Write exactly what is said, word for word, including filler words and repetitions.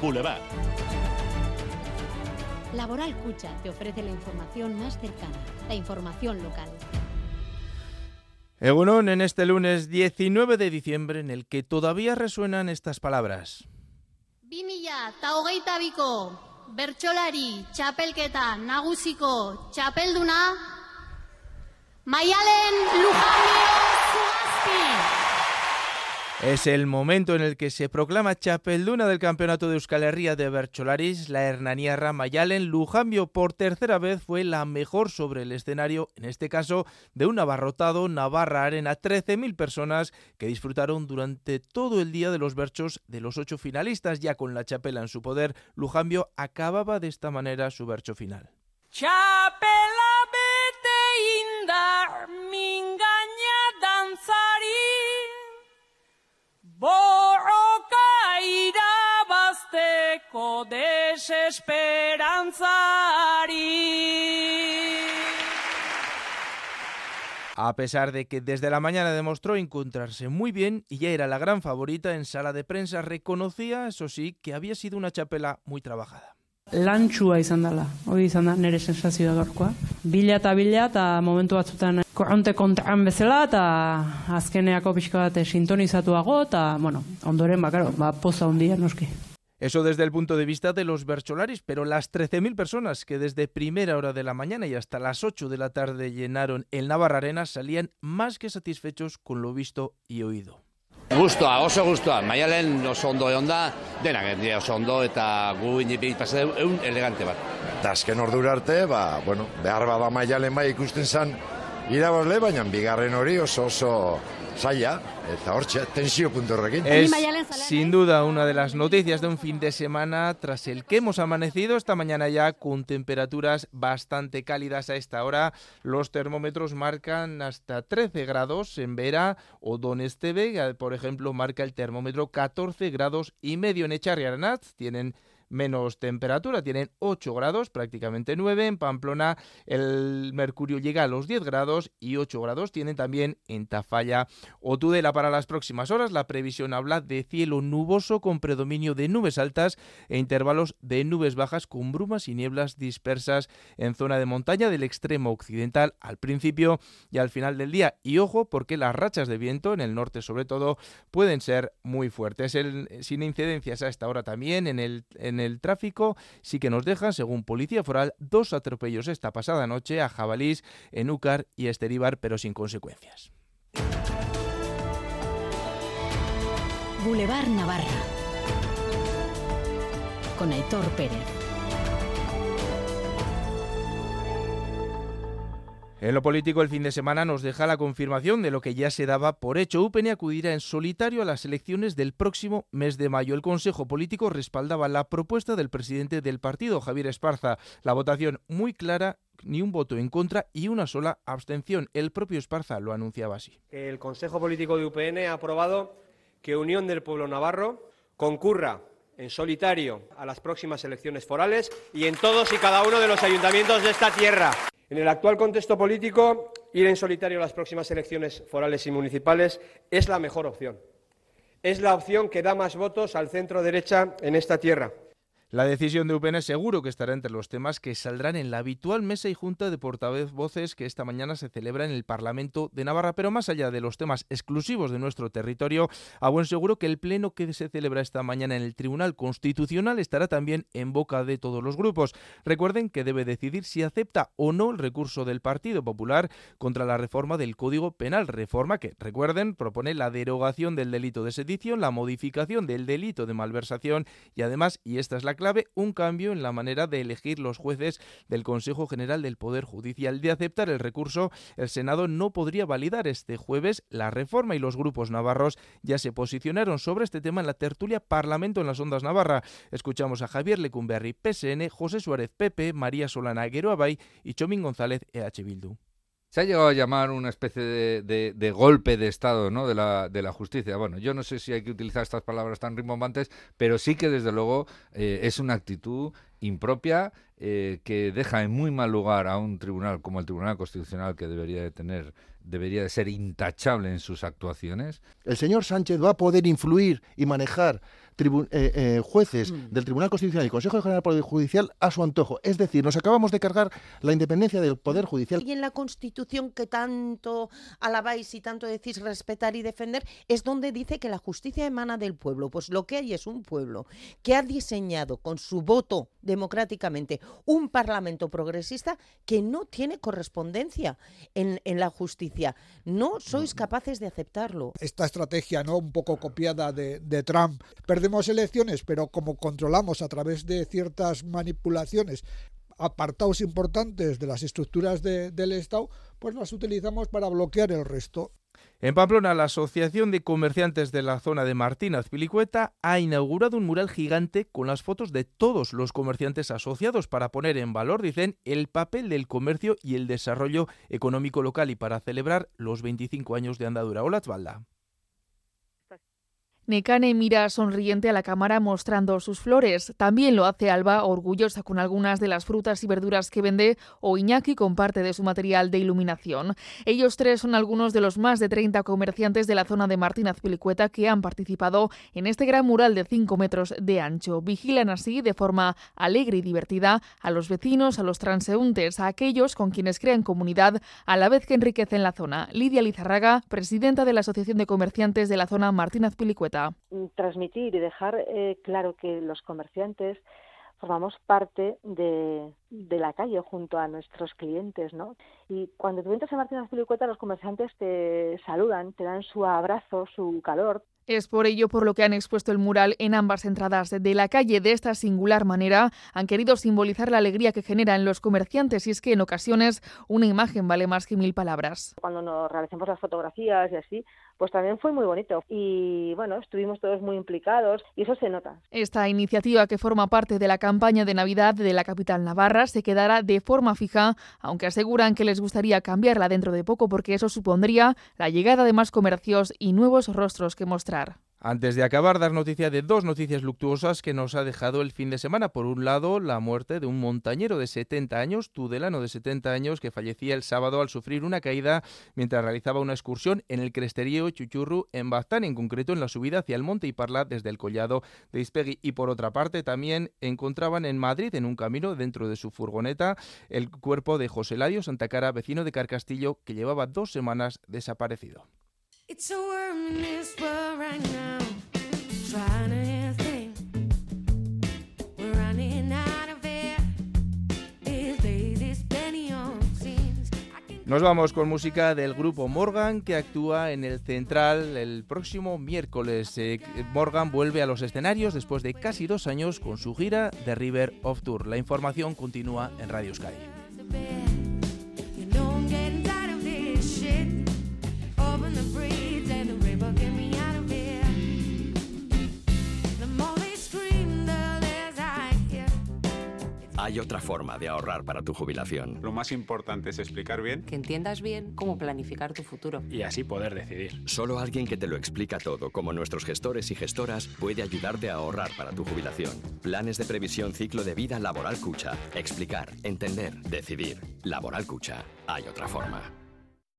Boulevard. Laboral Cucha te ofrece la información más cercana, la información local. Egunon, en este lunes diecinueve de diciembre, en el que todavía resuenan estas palabras. Bimila eta hogeita biko bertsolari txapelketa nagusiko txapelduna Maialen Lujambio Zugazpi. Es el momento en el que se proclama txapelduna del Campeonato de Euskal Herria de Bertsolaris. La hernaniarra Maialen Lujambio por tercera vez fue la mejor sobre el escenario, en este caso de un abarrotado Navarra Arena. trece mil personas que disfrutaron durante todo el día de los bertsos de los ocho finalistas. Ya con la txapela en su poder, Lujambio acababa de esta manera su bertso final. Txapela bete indar mingaina dantzari, borroka irabazteko desesperantzari. A pesar de que desde la mañana demostró encontrarse muy bien y ya era la gran favorita en sala de prensa, reconocía, eso sí, que había sido una txapela muy trabajada. Lantxua izan dela, hori izan da nire sensazioa gaurkoa. Bila eta bila eta momentu batzutan korronte kontraan bezala eta azkeneako pixka bat sintonizatuago eta, bueno, ondoren, ba, karo, ba, poza hundia noski. Eso desde el punto de vista de los bertsolaris, pero las trece mil personas que desde primera hora de la mañana y hasta las ocho de la tarde llenaron el Navarra Arena salían más que satisfechos con lo visto y oído. Gustoa, oso gustoa. Maialen oso ondo egon da, denak egia oso ondo eta gu inipi pasa egun elegante bat. Eta azken ordura arte, ba, bueno, behar bada Maialen bai ikusten zan irabazle, baina bigarren hori oso oso zaila, eta hortxe, tensio puntu horrekin. Es sin duda una de las noticias de un fin de semana tras el que hemos amanecido esta mañana ya con temperaturas bastante cálidas a esta hora. Los termómetros marcan hasta trece grados en Vera o Donesteve, por ejemplo, marca el termómetro catorce grados y medio. En Echarri Aranatz tienen menos temperatura, tienen ocho grados, prácticamente nueve. En Pamplona el mercurio llega a los diez grados y ocho grados tienen también en Tafalla o Tudela. Para las próximas horas la previsión habla de cielo nuboso con predominio de nubes altas e intervalos de nubes bajas con brumas y nieblas dispersas en zona de montaña del extremo occidental al principio y al final del día. Y ojo, porque las rachas de viento en el norte sobre todo pueden ser muy fuertes. El, sin incidencias a esta hora también en el en En el tráfico sí que nos dejan, según Policía Foral, dos atropellos esta pasada noche a jabalís en Úcar y Esteríbar, pero sin consecuencias. Boulevard Navarra con Aitor Pérez. En lo político, el fin de semana nos deja la confirmación de lo que ya se daba por hecho. U P N acudirá en solitario a las elecciones del próximo mes de mayo. El Consejo Político respaldaba la propuesta del presidente del partido, Javier Esparza. La votación muy clara, ni un voto en contra y una sola abstención. El propio Esparza lo anunciaba así. El Consejo Político de U P N ha aprobado que Unión del Pueblo Navarro concurra en solitario a las próximas elecciones forales y en todos y cada uno de los ayuntamientos de esta tierra. En el actual contexto político, ir en solitario a las próximas elecciones forales y municipales es la mejor opción. Es la opción que da más votos al centro derecha en esta tierra. La decisión de U P N seguro que estará entre los temas que saldrán en la habitual mesa y junta de portavoces que esta mañana se celebra en el Parlamento de Navarra. Pero más allá de los temas exclusivos de nuestro territorio, a buen seguro que el pleno que se celebra esta mañana en el Tribunal Constitucional estará también en boca de todos los grupos. Recuerden que debe decidir si acepta o no el recurso del Partido Popular contra la reforma del Código Penal. Reforma que, recuerden, propone la derogación del delito de sedición, la modificación del delito de malversación y además, y esta es la clave, un cambio en la manera de elegir los jueces del Consejo General del Poder Judicial. De aceptar el recurso, el Senado no podría validar este jueves la reforma y los grupos navarros ya se posicionaron sobre este tema en la tertulia Parlamento en las Ondas Navarra. Escuchamos a Javier Lecumberri, P S N, José Suárez, P P, María Solana, Geroabay y Chomín González, E H Bildu. Se ha llegado a llamar una especie de, de, de golpe de Estado, ¿no?, de la, de la justicia. Bueno, yo no sé si hay que utilizar estas palabras tan rimbombantes, pero sí que desde luego eh, es una actitud impropia eh, que deja en muy mal lugar a un tribunal como el Tribunal Constitucional, que debería de tener, debería de ser intachable en sus actuaciones. El señor Sánchez va a poder influir y manejar tribu- eh, eh, jueces mm. del Tribunal Constitucional y Consejo General del Poder Judicial a su antojo. Es decir, nos acabamos de cargar la independencia del Poder Judicial. Y en la Constitución que tanto alabáis y tanto decís respetar y defender, es donde dice que la justicia emana del pueblo. Pues lo que hay es un pueblo que ha diseñado con su voto democráticamente un parlamento progresista que no tiene correspondencia en, en la justicia. No sois capaces de aceptarlo. Esta estrategia, ¿no?, un poco copiada de, de Trump. Perdemos elecciones, pero como controlamos a través de ciertas manipulaciones apartados importantes de las estructuras de, del Estado, pues las utilizamos para bloquear el resto. En Pamplona, la Asociación de Comerciantes de la zona de Martín Azpilicueta ha inaugurado un mural gigante con las fotos de todos los comerciantes asociados para poner en valor, dicen, el papel del comercio y el desarrollo económico local y para celebrar los veinticinco años de andadura. Hola, Tzvalda. Nekane mira sonriente a la cámara mostrando sus flores. También lo hace Alba, orgullosa con algunas de las frutas y verduras que vende, o Iñaki con parte de su material de iluminación. Ellos tres son algunos de los más de treinta comerciantes de la zona de Martín Azpilicueta que han participado en este gran mural de cinco metros de ancho. Vigilan así de forma alegre y divertida a los vecinos, a los transeúntes, a aquellos con quienes crean comunidad, a la vez que enriquecen la zona. Lidia Lizarraga, presidenta de la Asociación de Comerciantes de la zona Martín Azpilicueta. Transmitir y dejar eh, claro que los comerciantes formamos parte de, de la calle junto a nuestros clientes, ¿no? Y cuando tú entras a Martín Azpilicueta, los comerciantes te saludan, te dan su abrazo, su calor. Es por ello por lo que han expuesto el mural en ambas entradas de la calle. De esta singular manera han querido simbolizar la alegría que genera en los comerciantes, y es que en ocasiones una imagen vale más que mil palabras. Cuando nos realicemos las fotografías y así, pues también fue muy bonito. Y bueno, estuvimos todos muy implicados y eso se nota. Esta iniciativa, que forma parte de la campaña de Navidad de la capital navarra, se quedará de forma fija, aunque aseguran que les gustaría cambiarla dentro de poco porque eso supondría la llegada de más comercios y nuevos rostros que mostrar. Antes de acabar, dar noticia de dos noticias luctuosas que nos ha dejado el fin de semana. Por un lado, la muerte de un montañero de setenta años, tudelano de setenta años, que fallecía el sábado al sufrir una caída mientras realizaba una excursión en el cresterío Chuchurru en Baztán, en concreto en la subida hacia el Monte Iparla desde el collado de Ispegui. Y por otra parte, también encontraban en Madrid, en un camino dentro de su furgoneta, el cuerpo de José Ladio Santacara, vecino de Carcastillo, que llevaba dos semanas desaparecido. It's a worm in this world right now, trying to hear things. We're running out of air. These days it's plenty on scenes. Nos vamos con música del grupo Morgan, que actúa en el Central el próximo miércoles. Eh, Morgan vuelve a los escenarios después de casi dos años con su gira The River of Tour. La información continúa en Radio Euskadi. Hay otra forma de ahorrar para tu jubilación. Lo más importante es explicar bien, que entiendas bien cómo planificar tu futuro y así poder decidir. Solo alguien que te lo explica todo, como nuestros gestores y gestoras, puede ayudarte a ahorrar para tu jubilación. Planes de previsión ciclo de vida Laboral Cucha. Explicar, entender, decidir. Laboral Cucha. Hay otra forma.